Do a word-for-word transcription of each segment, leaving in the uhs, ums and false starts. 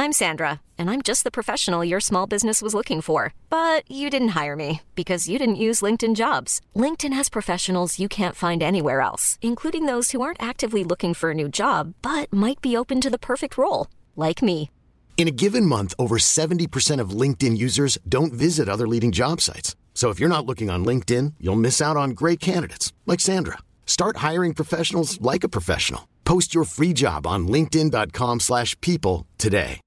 I'm Sandra, and I'm just the professional your small business was looking for. But you didn't hire me because you didn't use LinkedIn Jobs. LinkedIn has professionals you can't find anywhere else, including those who aren't actively looking for a new job, but might be open to the perfect role, like me. In a given month, over seventy percent of LinkedIn users don't visit other leading job sites. So if you're not looking on LinkedIn, you'll miss out on great candidates like Sandra. Start hiring professionals like a professional. Post your free job on linkedin.com slash people today.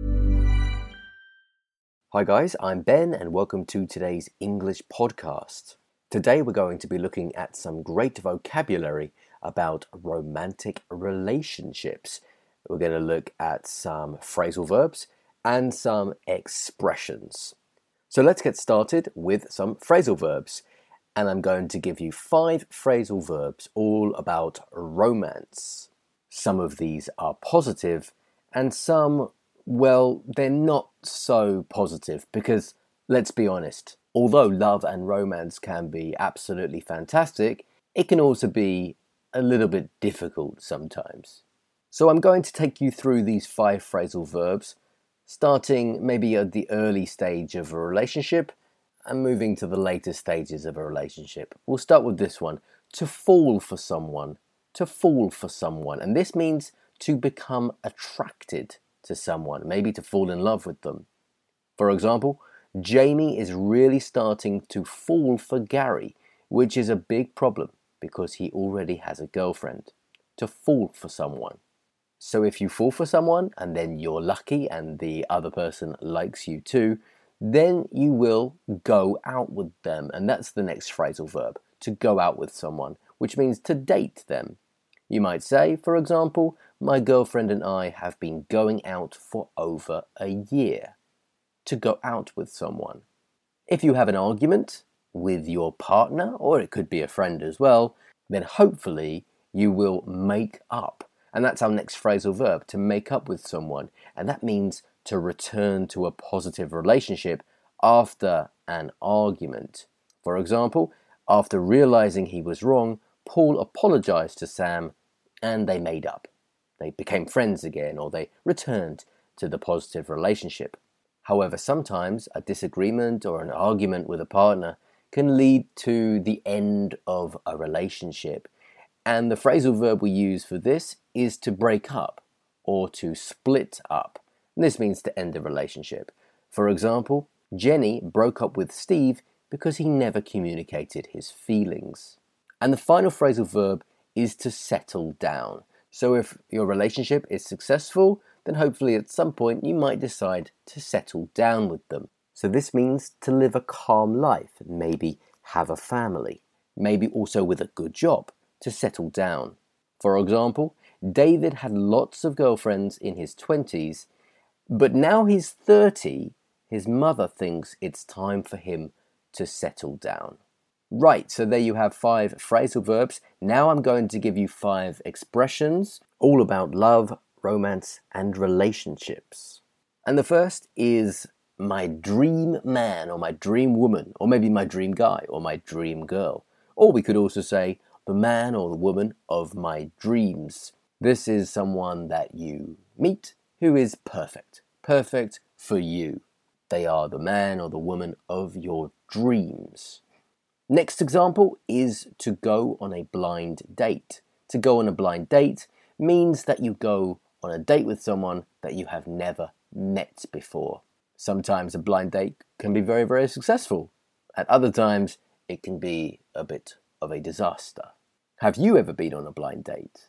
Hi guys, I'm Ben and welcome to today's English podcast. Today we're going to be looking at some great vocabulary about romantic relationships. We're going to look at some phrasal verbs and some expressions. So let's get started with some phrasal verbs. And I'm going to give you five phrasal verbs all about romance. Some of these are positive and some, well, they're not so positive because, let's be honest, although love and romance can be absolutely fantastic, it can also be a little bit difficult sometimes. So I'm going to take you through these five phrasal verbs, starting maybe at the early stage of a relationship and moving to the later stages of a relationship. We'll start with this one, to fall for someone, to fall for someone. And this means to become attracted to someone, maybe to fall in love with them. For example, Jamie is really starting to fall for Gary, which is a big problem because he already has a girlfriend. To fall for someone. So if you fall for someone and then you're lucky and the other person likes you too, then you will go out with them. And that's the next phrasal verb, to go out with someone, which means to date them. You might say, for example, my girlfriend and I have been going out for over a year. To go out with someone. If you have an argument with your partner, or it could be a friend as well, then hopefully you will make up. And that's our next phrasal verb, to make up with someone. And that means to return to a positive relationship after an argument. For example, after realizing he was wrong, Paul apologized to Sam and they made up. They became friends again, or they returned to the positive relationship. However, sometimes a disagreement or an argument with a partner can lead to the end of a relationship. And the phrasal verb we use for this is to break up or to split up. And this means to end a relationship. For example, Jenny broke up with Steve because he never communicated his feelings. And the final phrasal verb is to settle down. So if your relationship is successful, then hopefully at some point you might decide to settle down with them. So this means to live a calm life and maybe have a family, maybe also with a good job, to settle down. For example, David had lots of girlfriends in his twenties, but now he's thirty, his mother thinks it's time for him to settle down. Right, so there you have five phrasal verbs. Now I'm going to give you five expressions, all about love, romance, and relationships. And the first is my dream man, or my dream woman, or maybe my dream guy, or my dream girl. Or we could also say, the man or the woman of my dreams. This is someone that you meet who is perfect. Perfect for you. They are the man or the woman of your dreams. Next example is to go on a blind date. To go on a blind date means that you go on a date with someone that you have never met before. Sometimes a blind date can be very, very successful. At other times, it can be a bit of a disaster. Have you ever been on a blind date?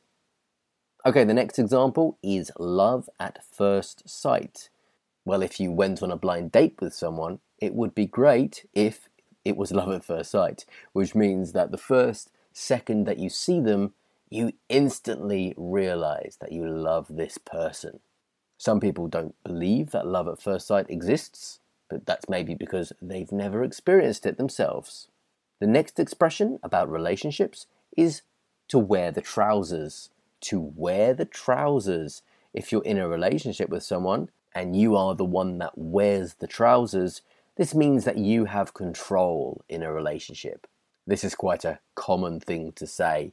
Okay, the next example is love at first sight. Well, if you went on a blind date with someone, it would be great if it was love at first sight, which means that the first second that you see them, you instantly realize that you love this person. Some people don't believe that love at first sight exists, but that's maybe because they've never experienced it themselves. The next expression about relationships is to wear the trousers. To wear the trousers. If you're in a relationship with someone and you are the one that wears the trousers, this means that you have control in a relationship. This is quite a common thing to say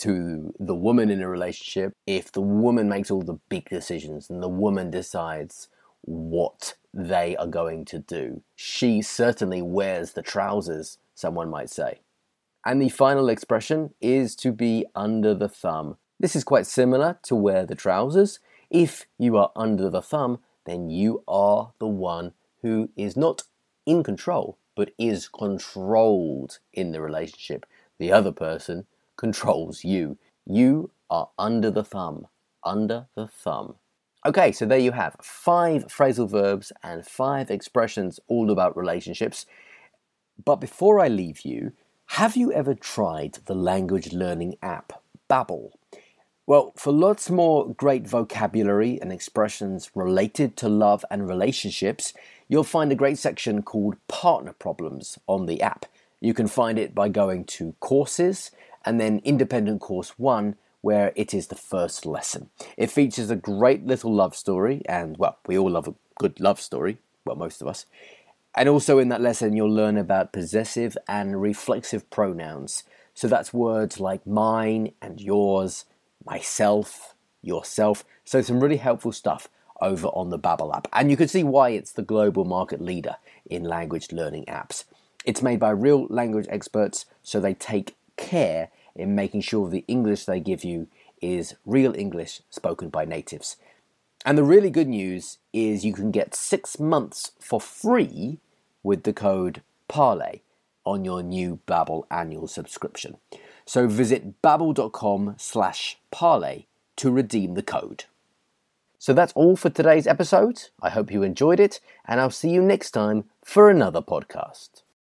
to the woman in a relationship. If the woman makes all the big decisions and the woman decides what they are going to do. She certainly wears the trousers, someone might say. And the final expression is to be under the thumb. This is quite similar to wear the trousers. If you are under the thumb, then you are the one who is not in control, but is controlled in the relationship. The other person controls you. You are under the thumb. Under the thumb. Okay, so there you have five phrasal verbs and five expressions all about relationships. But before I leave you, have you ever tried the language learning app, Babbel? Well, for lots more great vocabulary and expressions related to love and relationships, you'll find a great section called Partner Problems on the app. You can find it by going to Courses and then Independent Course one, where it is the first lesson. It features a great little love story, and, well, we all love a good love story, well, most of us. And also in that lesson, you'll learn about possessive and reflexive pronouns. So that's words like mine and yours, myself, yourself. So some really helpful stuff over on the Babbel app. And you can see why it's the global market leader in language learning apps. It's made by real language experts, so they take care in making sure the English they give you is real English spoken by natives. And the really good news is you can get six months for free with the code Parlay on your new Babbel annual subscription. So visit babbel.com slash parlay to redeem the code. So that's all for today's episode. I hope you enjoyed it, and I'll see you next time for another podcast.